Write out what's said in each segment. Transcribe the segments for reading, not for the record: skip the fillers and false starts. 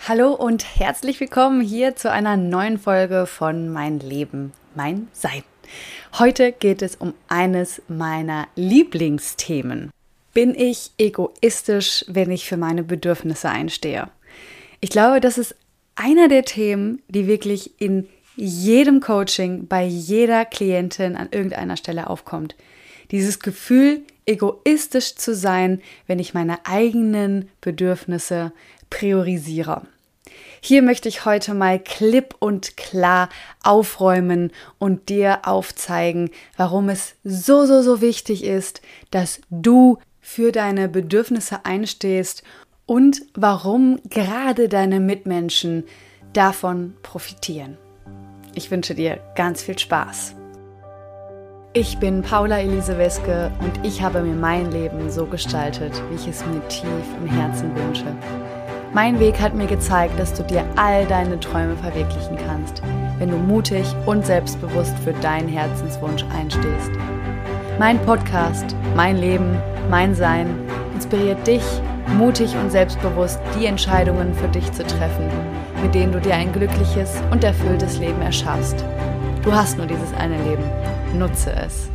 Hallo und herzlich willkommen hier zu einer neuen Folge von Mein Leben, mein Sein. Heute geht es um eines meiner Lieblingsthemen. Bin ich egoistisch, wenn ich für meine Bedürfnisse einstehe? Ich glaube, das ist einer der Themen, die wirklich in jedem Coaching, bei jeder Klientin an irgendeiner Stelle aufkommt. Dieses Gefühl, egoistisch zu sein, wenn ich meine eigenen Bedürfnisse priorisiere. Hier möchte ich heute mal klipp und klar aufräumen und dir aufzeigen, warum es so wichtig ist, dass du für deine Bedürfnisse einstehst und warum gerade deine Mitmenschen davon profitieren. Ich wünsche dir ganz viel Spaß. Ich bin Paula Elise Weske und ich habe mir mein Leben so gestaltet, wie ich es mir tief im Herzen wünsche. Mein Weg hat mir gezeigt, dass du dir all deine Träume verwirklichen kannst, wenn du mutig und selbstbewusst für deinen Herzenswunsch einstehst. Mein Podcast, mein Leben, mein Sein inspiriert dich, mutig und selbstbewusst die Entscheidungen für dich zu treffen, mit denen du dir ein glückliches und erfülltes Leben erschaffst. Du hast nur dieses eine Leben. Nutze es.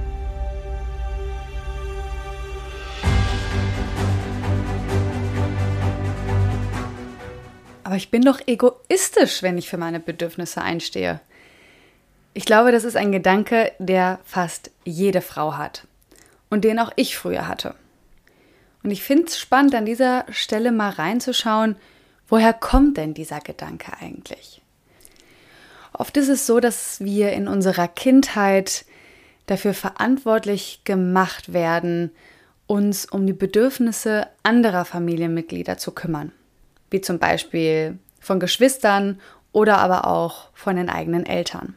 Aber ich bin doch egoistisch, wenn ich für meine Bedürfnisse einstehe. Ich glaube, das ist ein Gedanke, der fast jede Frau hat und den auch ich früher hatte. Und ich finde es spannend, an dieser Stelle mal reinzuschauen, woher kommt denn dieser Gedanke eigentlich? Oft ist es so, dass wir in unserer Kindheit dafür verantwortlich gemacht werden, uns um die Bedürfnisse anderer Familienmitglieder zu kümmern. Wie zum Beispiel von Geschwistern oder aber auch von den eigenen Eltern.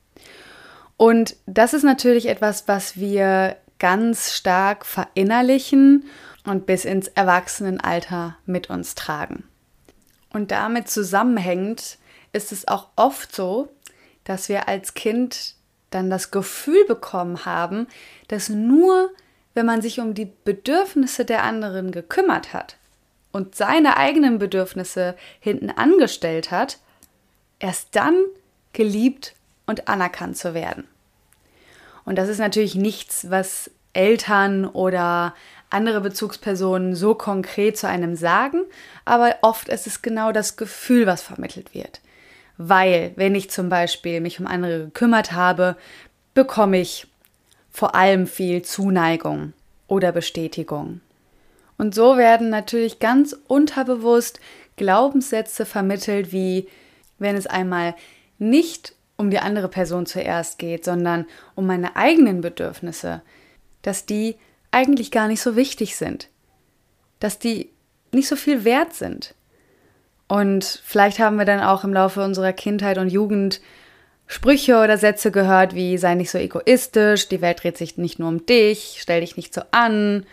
Und das ist natürlich etwas, was wir ganz stark verinnerlichen und bis ins Erwachsenenalter mit uns tragen. Und damit zusammenhängend ist es auch oft so, dass wir als Kind dann das Gefühl bekommen haben, dass nur wenn man sich um die Bedürfnisse der anderen gekümmert hat und seine eigenen Bedürfnisse hinten angestellt hat, erst dann geliebt und anerkannt zu werden. Und das ist natürlich nichts, was Eltern oder andere Bezugspersonen so konkret zu einem sagen, aber oft ist es genau das Gefühl, was vermittelt wird. Weil, wenn ich zum Beispiel mich um andere gekümmert habe, bekomme ich vor allem viel Zuneigung oder Bestätigung. Und so werden natürlich ganz unterbewusst Glaubenssätze vermittelt, wie wenn es einmal nicht um die andere Person zuerst geht, sondern um meine eigenen Bedürfnisse, dass die eigentlich gar nicht so wichtig sind, dass die nicht so viel wert sind. Und vielleicht haben wir dann auch im Laufe unserer Kindheit und Jugend Sprüche oder Sätze gehört wie: sei nicht so egoistisch, die Welt dreht sich nicht nur um dich, stell dich nicht so an.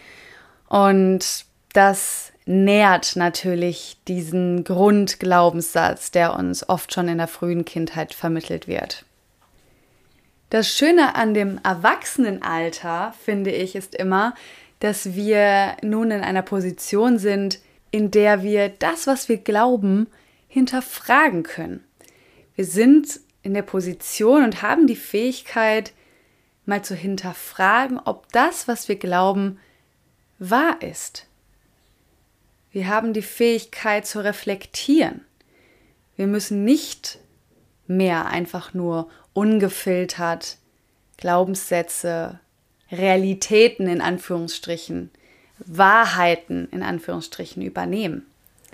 Und das nährt natürlich diesen Grundglaubenssatz, der uns oft schon in der frühen Kindheit vermittelt wird. Das Schöne an dem Erwachsenenalter, finde ich, ist immer, dass wir nun in einer Position sind, in der wir das, was wir glauben, hinterfragen können. Wir sind in der Position und haben die Fähigkeit, mal zu hinterfragen, ob das, was wir glauben, wahr ist. Wir haben die Fähigkeit zu reflektieren. Wir müssen nicht mehr einfach nur ungefiltert Glaubenssätze, Realitäten in Anführungsstrichen, Wahrheiten in Anführungsstrichen übernehmen.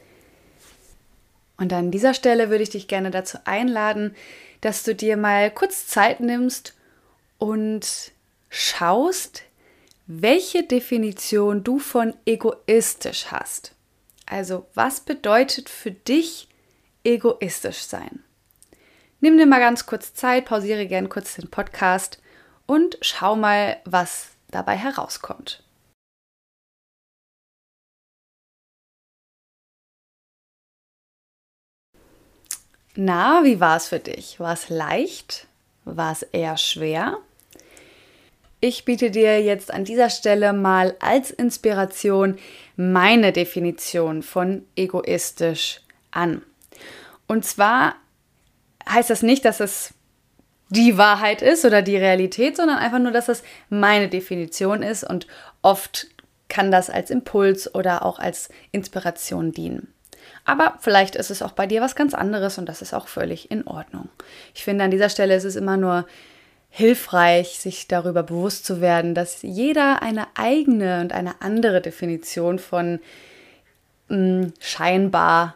Und an dieser Stelle würde ich dich gerne dazu einladen, dass du dir mal kurz Zeit nimmst und schaust, welche Definition du von egoistisch hast. Also, was bedeutet für dich egoistisch sein? Nimm dir mal ganz kurz Zeit, pausiere gern kurz den Podcast und schau mal, was dabei herauskommt. Na, wie war es für dich? War es leicht? War es eher schwer? Ich biete dir jetzt an dieser Stelle mal als Inspiration meine Definition von egoistisch an. Und zwar heißt das nicht, dass es die Wahrheit ist oder die Realität, sondern einfach nur, dass es meine Definition ist und oft kann das als Impuls oder auch als Inspiration dienen. Aber vielleicht ist es auch bei dir was ganz anderes und das ist auch völlig in Ordnung. Ich finde, an dieser Stelle ist es immer nur hilfreich, sich darüber bewusst zu werden, dass jeder eine eigene und eine andere Definition von scheinbar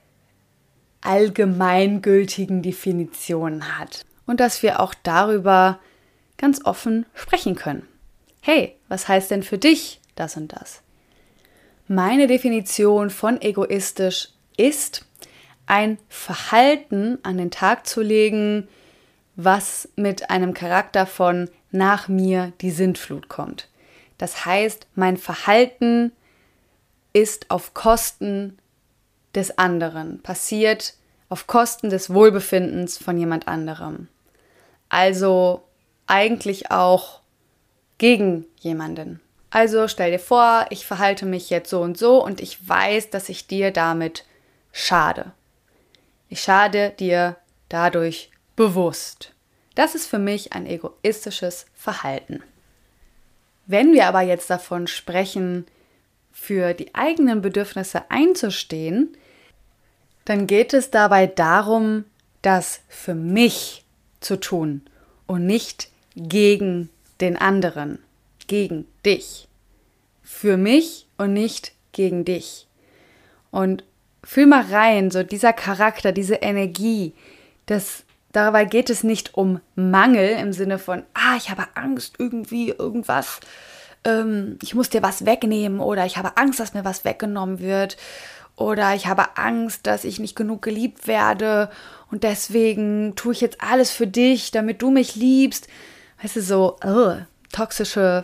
allgemeingültigen Definitionen hat. Und dass wir auch darüber ganz offen sprechen können. Hey, was heißt denn für dich das und das? Meine Definition von egoistisch ist, ein Verhalten an den Tag zu legen, was mit einem Charakter von nach mir die Sintflut kommt. Das heißt, mein Verhalten ist auf Kosten des anderen, passiert auf Kosten des Wohlbefindens von jemand anderem. Also eigentlich auch gegen jemanden. Also stell dir vor, ich verhalte mich jetzt so und ich weiß, dass ich dir damit schade. Ich schade dir dadurch bewusst. Das ist für mich ein egoistisches Verhalten. Wenn wir aber jetzt davon sprechen, für die eigenen Bedürfnisse einzustehen, dann geht es dabei darum, das für mich zu tun und nicht gegen den anderen, gegen dich. Für mich und nicht gegen dich. Und fühl mal rein, so dieser Charakter, diese Energie, dabei geht es nicht um Mangel im Sinne von, ich habe Angst, irgendwie irgendwas, ich muss dir was wegnehmen oder ich habe Angst, dass mir was weggenommen wird oder ich habe Angst, dass ich nicht genug geliebt werde und deswegen tue ich jetzt alles für dich, damit du mich liebst. Weißt du, so toxische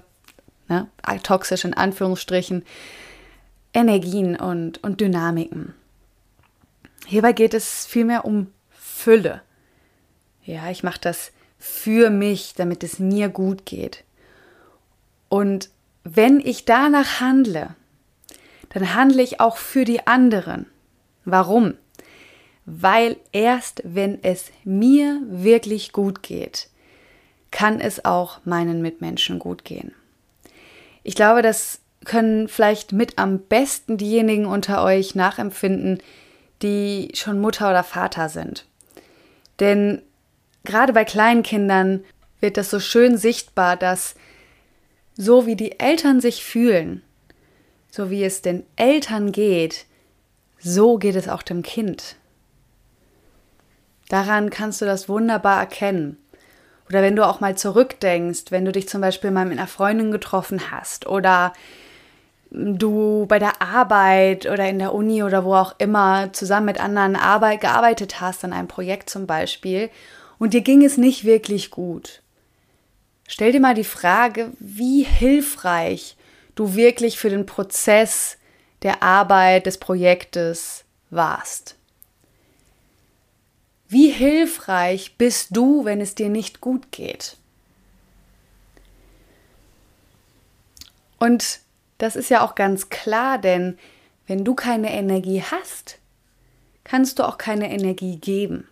in Anführungsstrichen, Energien und Dynamiken. Hierbei geht es vielmehr um Fülle. Ja, ich mache das für mich, damit es mir gut geht. Und wenn ich danach handle, dann handle ich auch für die anderen. Warum? Weil erst wenn es mir wirklich gut geht, kann es auch meinen Mitmenschen gut gehen. Ich glaube, das können vielleicht mit am besten diejenigen unter euch nachempfinden, die schon Mutter oder Vater sind. Denn gerade bei kleinen Kindern wird das so schön sichtbar, dass so wie die Eltern sich fühlen, so wie es den Eltern geht, so geht es auch dem Kind. Daran kannst du das wunderbar erkennen. Oder wenn du auch mal zurückdenkst, wenn du dich zum Beispiel mal mit einer Freundin getroffen hast oder du bei der Arbeit oder in der Uni oder wo auch immer zusammen mit anderen gearbeitet hast, an einem Projekt zum Beispiel, und dir ging es nicht wirklich gut. Stell dir mal die Frage, wie hilfreich du wirklich für den Prozess der Arbeit, des Projektes warst. Wie hilfreich bist du, wenn es dir nicht gut geht? Und das ist ja auch ganz klar, denn wenn du keine Energie hast, kannst du auch keine Energie geben.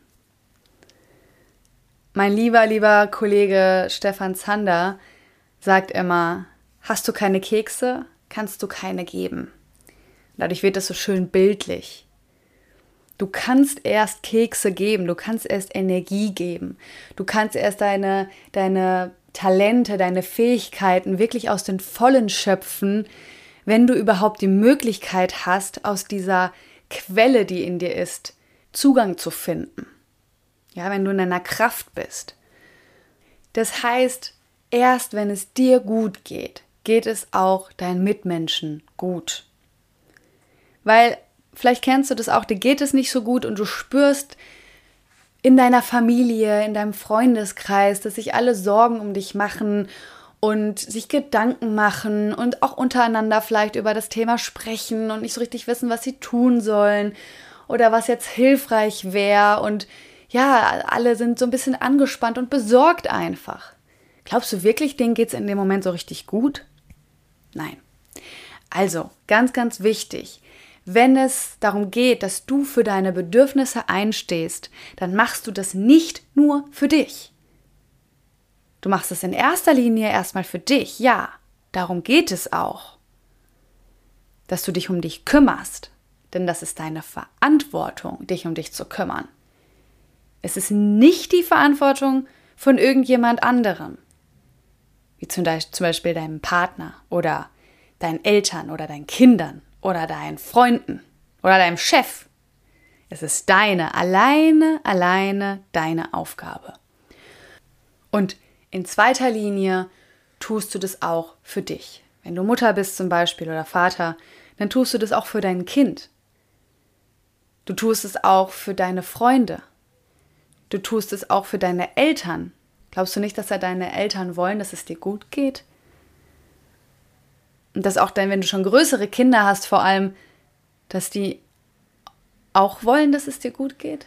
Mein lieber Kollege Stefan Zander sagt immer, hast du keine Kekse, kannst du keine geben. Dadurch wird es so schön bildlich. Du kannst erst Kekse geben, du kannst erst Energie geben, du kannst erst deine Talente, deine Fähigkeiten wirklich aus den Vollen schöpfen, wenn du überhaupt die Möglichkeit hast, aus dieser Quelle, die in dir ist, Zugang zu finden. Ja, wenn du in deiner Kraft bist. Das heißt, erst wenn es dir gut geht, geht es auch deinen Mitmenschen gut. Weil, vielleicht kennst du das auch, dir geht es nicht so gut und du spürst in deiner Familie, in deinem Freundeskreis, dass sich alle Sorgen um dich machen und sich Gedanken machen und auch untereinander vielleicht über das Thema sprechen und nicht so richtig wissen, was sie tun sollen oder was jetzt hilfreich wäre und ja, alle sind so ein bisschen angespannt und besorgt einfach. Glaubst du wirklich, denen geht es in dem Moment so richtig gut? Nein. Also, ganz, ganz wichtig, wenn es darum geht, dass du für deine Bedürfnisse einstehst, dann machst du das nicht nur für dich. Du machst es in erster Linie erstmal für dich, ja, darum geht es auch. Dass du dich um dich kümmerst, denn das ist deine Verantwortung, dich um dich zu kümmern. Es ist nicht die Verantwortung von irgendjemand anderem, wie zum Beispiel deinem Partner oder deinen Eltern oder deinen Kindern oder deinen Freunden oder deinem Chef. Es ist alleine deine Aufgabe. Und in zweiter Linie tust du das auch für dich. Wenn du Mutter bist zum Beispiel oder Vater, dann tust du das auch für dein Kind. Du tust es auch für deine Freunde. Du tust es auch für deine Eltern. Glaubst du nicht, dass deine Eltern wollen, dass es dir gut geht? Und dass auch dann, wenn du schon größere Kinder hast, vor allem, dass die auch wollen, dass es dir gut geht?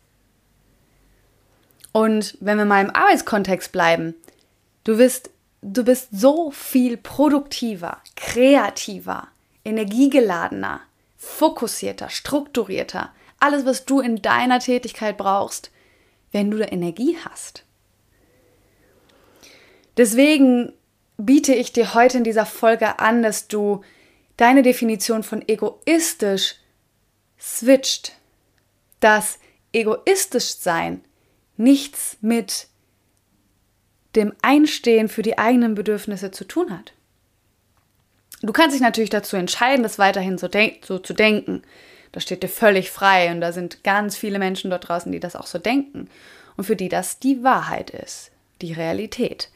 Und wenn wir mal im Arbeitskontext bleiben, du bist so viel produktiver, kreativer, energiegeladener, fokussierter, strukturierter. Alles, was du in deiner Tätigkeit brauchst, wenn du da Energie hast. Deswegen biete ich dir heute in dieser Folge an, dass du deine Definition von egoistisch switcht. Dass egoistisch sein nichts mit dem Einstehen für die eigenen Bedürfnisse zu tun hat. Du kannst dich natürlich dazu entscheiden, das weiterhin so zu denken. Das steht dir völlig frei und da sind ganz viele Menschen dort draußen, die das auch so denken und für die das die Wahrheit ist, die Realität.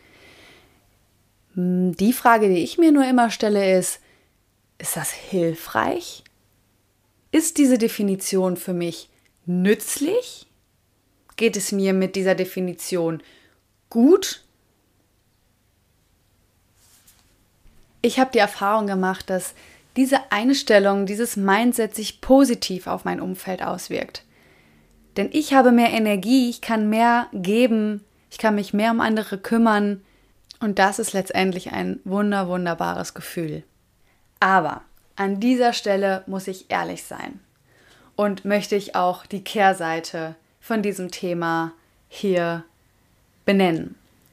Die Frage, die ich mir nur immer stelle, ist das hilfreich? Ist diese Definition für mich nützlich? Geht es mir mit dieser Definition gut? Ich habe die Erfahrung gemacht, dass diese Einstellung, dieses Mindset sich positiv auf mein Umfeld auswirkt. Denn ich habe mehr Energie, ich kann mehr geben, ich kann mich mehr um andere kümmern und das ist letztendlich ein wunderbares Gefühl. Aber an dieser Stelle muss ich ehrlich sein und möchte ich auch die Kehrseite von diesem Thema hier benennen.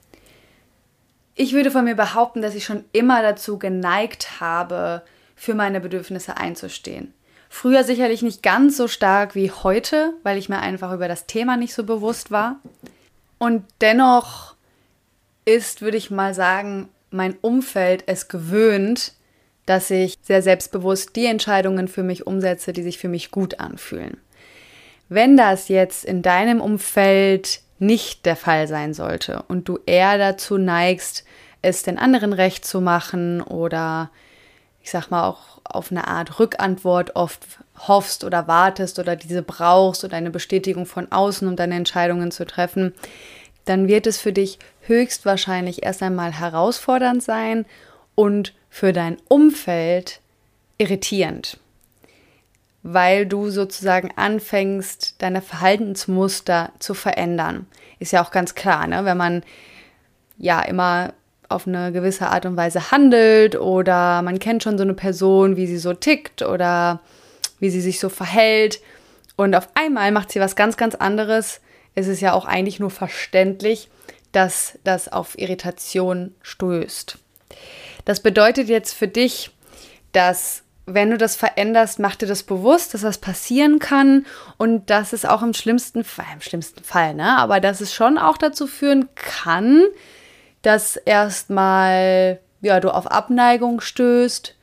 Ich würde von mir behaupten, dass ich schon immer dazu geneigt habe, für meine Bedürfnisse einzustehen. Früher sicherlich nicht ganz so stark wie heute, weil ich mir einfach über das Thema nicht so bewusst war. Und dennoch ist, würde ich mal sagen, mein Umfeld es gewöhnt, dass ich sehr selbstbewusst die Entscheidungen für mich umsetze, die sich für mich gut anfühlen. Wenn das jetzt in deinem Umfeld nicht der Fall sein sollte und du eher dazu neigst, es den anderen recht zu machen oder ich sag mal auch auf eine Art Rückantwort oft hoffst oder wartest oder diese brauchst oder eine Bestätigung von außen, um deine Entscheidungen zu treffen, dann wird es für dich höchstwahrscheinlich erst einmal herausfordernd sein und für dein Umfeld irritierend, weil du sozusagen anfängst, deine Verhaltensmuster zu verändern. Ist ja auch ganz klar, ne? Wenn man ja immer auf eine gewisse Art und Weise handelt oder man kennt schon so eine Person, wie sie so tickt oder wie sie sich so verhält und auf einmal macht sie was ganz anderes. Es ist ja auch eigentlich nur verständlich, dass das auf Irritation stößt. Das bedeutet jetzt für dich, dass wenn du das veränderst, mach dir das bewusst, dass das passieren kann und dass es auch im schlimmsten Fall, ne? Aber dass es schon auch dazu führen kann, dass erstmal du auf Abneigung stößt,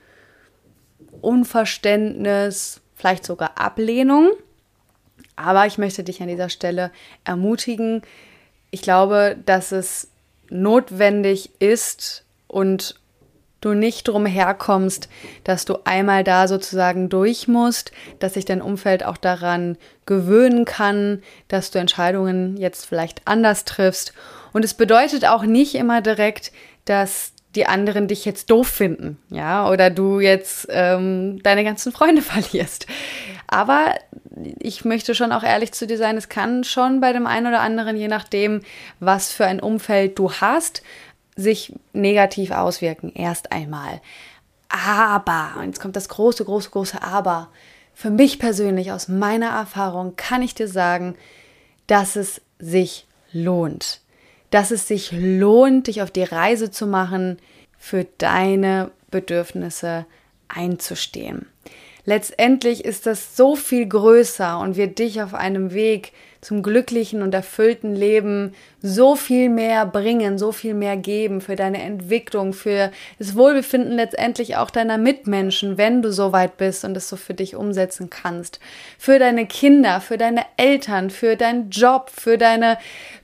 Unverständnis, vielleicht sogar Ablehnung. Aber ich möchte dich an dieser Stelle ermutigen. Ich glaube, dass es notwendig ist und du nicht drum herkommst, dass du einmal da sozusagen durch musst, dass sich dein Umfeld auch daran gewöhnen kann, dass du Entscheidungen jetzt vielleicht anders triffst. Und es bedeutet auch nicht immer direkt, dass die anderen dich jetzt doof finden, ja, oder du jetzt deine ganzen Freunde verlierst. Aber ich möchte schon auch ehrlich zu dir sein, es kann schon bei dem einen oder anderen, je nachdem, was für ein Umfeld du hast, sich negativ auswirken, erst einmal. Aber, und jetzt kommt das große Aber, für mich persönlich, aus meiner Erfahrung, kann ich dir sagen, dass es sich lohnt. Dass es sich lohnt, dich auf die Reise zu machen, für deine Bedürfnisse einzustehen. Letztendlich ist das so viel größer und wird dich auf einem Weg zum glücklichen und erfüllten Leben so viel mehr bringen, so viel mehr geben für deine Entwicklung, für das Wohlbefinden letztendlich auch deiner Mitmenschen, wenn du so weit bist und es so für dich umsetzen kannst. Für deine Kinder, für deine Eltern, für deinen Job, für deine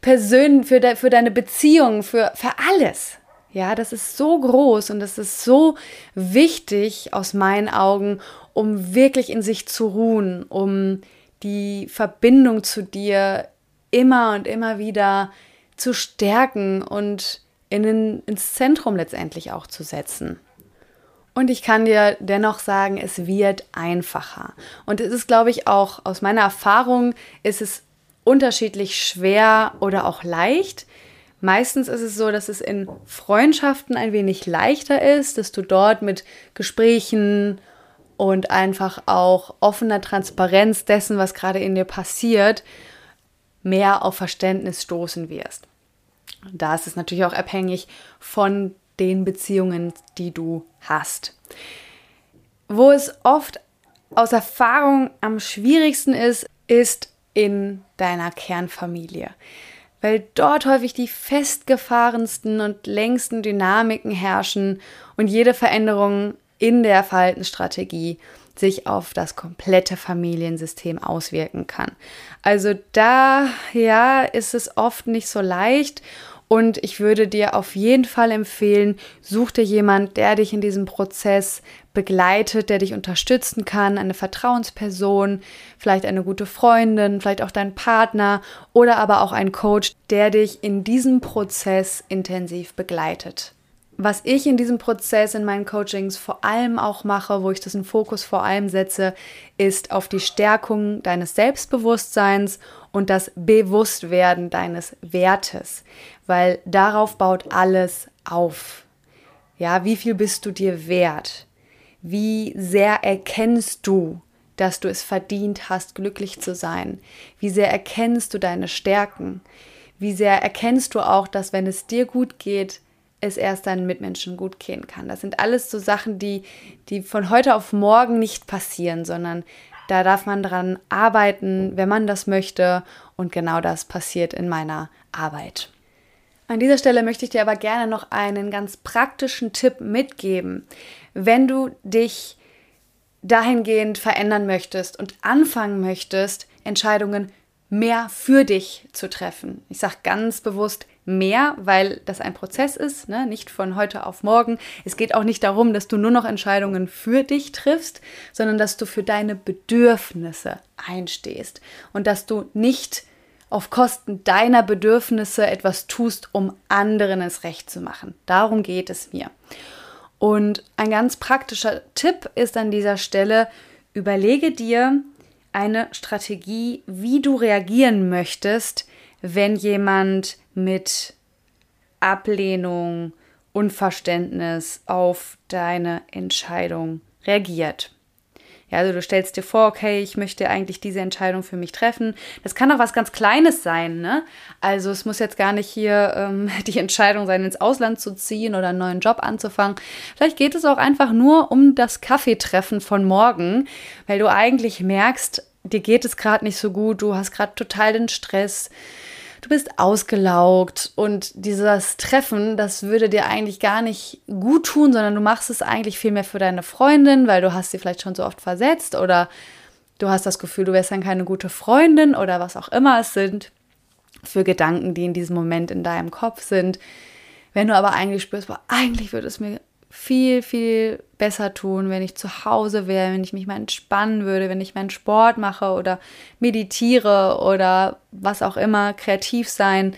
für deine Beziehungen, für alles. Ja, das ist so groß und das ist so wichtig aus meinen Augen, um wirklich in sich zu ruhen, um die Verbindung zu dir immer und immer wieder zu stärken und ins Zentrum letztendlich auch zu setzen. Und ich kann dir dennoch sagen, es wird einfacher. Und es ist, glaube ich, auch aus meiner Erfahrung, ist es unterschiedlich schwer oder auch leicht. Meistens ist es so, dass es in Freundschaften ein wenig leichter ist, dass du dort mit Gesprächen und einfach auch offener Transparenz dessen, was gerade in dir passiert, mehr auf Verständnis stoßen wirst. Da ist es natürlich auch abhängig von den Beziehungen, die du hast. Wo es oft aus Erfahrung am schwierigsten ist, ist in deiner Kernfamilie. Weil dort häufig die festgefahrensten und längsten Dynamiken herrschen und jede Veränderung in der Verhaltensstrategie sich auf das komplette Familiensystem auswirken kann. Also da, ja, ist es oft nicht so leicht und ich würde dir auf jeden Fall empfehlen, such dir jemand, der dich in diesem Prozess begleitet, der dich unterstützen kann, eine Vertrauensperson, vielleicht eine gute Freundin, vielleicht auch dein Partner oder aber auch ein Coach, der dich in diesem Prozess intensiv begleitet. Was ich in diesem Prozess in meinen Coachings vor allem auch mache, wo ich das in Fokus vor allem setze, ist auf die Stärkung deines Selbstbewusstseins und das Bewusstwerden deines Wertes, weil darauf baut alles auf. Ja, wie viel bist du dir wert? Wie sehr erkennst du, dass du es verdient hast, glücklich zu sein? Wie sehr erkennst du deine Stärken? Wie sehr erkennst du auch, dass wenn es dir gut geht, es erst deinen Mitmenschen gut gehen kann? Das sind alles so Sachen, die von heute auf morgen nicht passieren, sondern da darf man dran arbeiten, wenn man das möchte. Und genau das passiert in meiner Arbeit. An dieser Stelle möchte ich dir aber gerne noch einen ganz praktischen Tipp mitgeben. Wenn du dich dahingehend verändern möchtest und anfangen möchtest, Entscheidungen mehr für dich zu treffen. Ich sage ganz bewusst mehr, weil das ein Prozess ist, ne? Nicht von heute auf morgen. Es geht auch nicht darum, dass du nur noch Entscheidungen für dich triffst, sondern dass du für deine Bedürfnisse einstehst und dass du nicht auf Kosten deiner Bedürfnisse etwas tust, um anderen es recht zu machen. Darum geht es mir. Und ein ganz praktischer Tipp ist an dieser Stelle, überlege dir eine Strategie, wie du reagieren möchtest, wenn jemand mit Ablehnung, Unverständnis auf deine Entscheidung reagiert. Ja, also du stellst dir vor, okay, ich möchte eigentlich diese Entscheidung für mich treffen. Das kann auch was ganz Kleines sein, ne? Also es muss jetzt gar nicht hier die Entscheidung sein, ins Ausland zu ziehen oder einen neuen Job anzufangen. Vielleicht geht es auch einfach nur um das Kaffeetreffen von morgen, weil du eigentlich merkst, dir geht es gerade nicht so gut, du hast gerade total den Stress, du bist ausgelaugt und dieses Treffen, das würde dir eigentlich gar nicht gut tun, sondern du machst es eigentlich viel mehr für deine Freundin, weil du hast sie vielleicht schon so oft versetzt oder du hast das Gefühl, du wärst dann keine gute Freundin oder was auch immer es sind für Gedanken, die in diesem Moment in deinem Kopf sind. Wenn du aber eigentlich spürst, boah, eigentlich würde es mir viel, viel besser tun, wenn ich zu Hause wäre, wenn ich mich mal entspannen würde, wenn ich meinen Sport mache oder meditiere oder was auch immer, kreativ sein,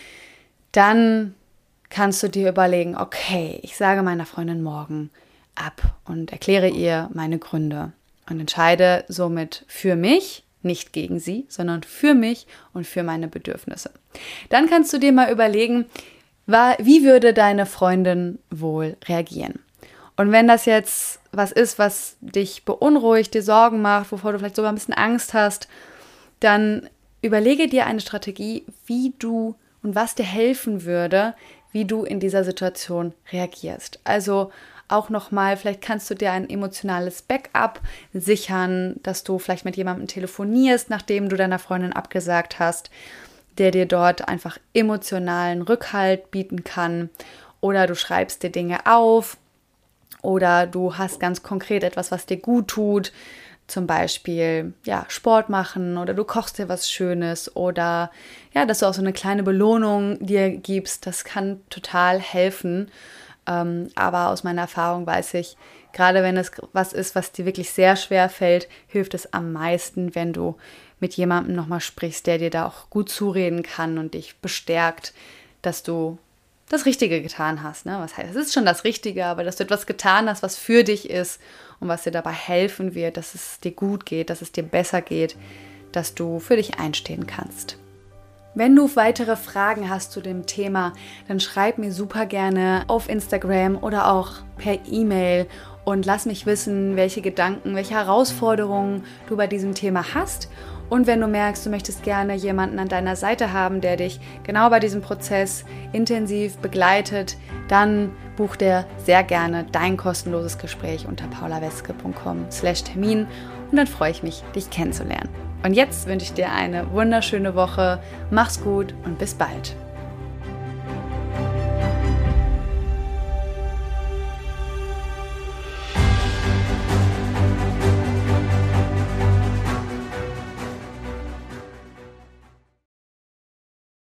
dann kannst du dir überlegen, okay, ich sage meiner Freundin morgen ab und erkläre ihr meine Gründe und entscheide somit für mich, nicht gegen sie, sondern für mich und für meine Bedürfnisse. Dann kannst du dir mal überlegen, wie würde deine Freundin wohl reagieren? Und wenn das jetzt was ist, was dich beunruhigt, dir Sorgen macht, wovor du vielleicht sogar ein bisschen Angst hast, dann überlege dir eine Strategie, wie du und was dir helfen würde, wie du in dieser Situation reagierst. Also auch nochmal, vielleicht kannst du dir ein emotionales Backup sichern, dass du vielleicht mit jemandem telefonierst, nachdem du deiner Freundin abgesagt hast, der dir dort einfach emotionalen Rückhalt bieten kann. Oder du schreibst dir Dinge auf oder du hast ganz konkret etwas, was dir gut tut. Zum Beispiel, Sport machen oder du kochst dir was Schönes oder dass du auch so eine kleine Belohnung dir gibst. Das kann total helfen. Aber aus meiner Erfahrung weiß ich, gerade wenn es was ist, was dir wirklich sehr schwer fällt, hilft es am meisten, wenn du mit jemandem nochmal sprichst, der dir da auch gut zureden kann und dich bestärkt, dass du das Richtige getan hast. Ne? Was heißt, es ist schon das Richtige, aber dass du etwas getan hast, was für dich ist und was dir dabei helfen wird, dass es dir gut geht, dass es dir besser geht, dass du für dich einstehen kannst. Wenn du weitere Fragen hast zu dem Thema, dann schreib mir super gerne auf Instagram oder auch per E-Mail und lass mich wissen, welche Gedanken, welche Herausforderungen du bei diesem Thema hast. Und wenn du merkst, du möchtest gerne jemanden an deiner Seite haben, der dich genau bei diesem Prozess intensiv begleitet, dann buch dir sehr gerne dein kostenloses Gespräch unter paulaweske.com/Termin und dann freue ich mich, dich kennenzulernen. Und jetzt wünsche ich dir eine wunderschöne Woche. Mach's gut und bis bald.